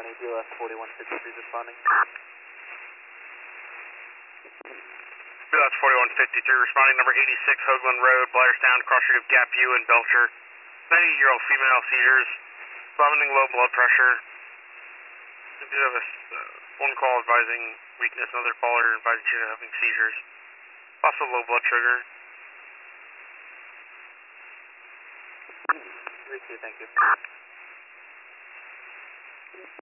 County, BLS 4153 responding. BLS 4153 responding, number 86 Hoagland Road, Bladderstown, cross street of Gapview and Belcher. 90-year-old female, seizures, vomiting, low blood pressure. We do have one call advising weakness, another caller advising she's having seizures. Also low blood sugar. 3-2, thank you.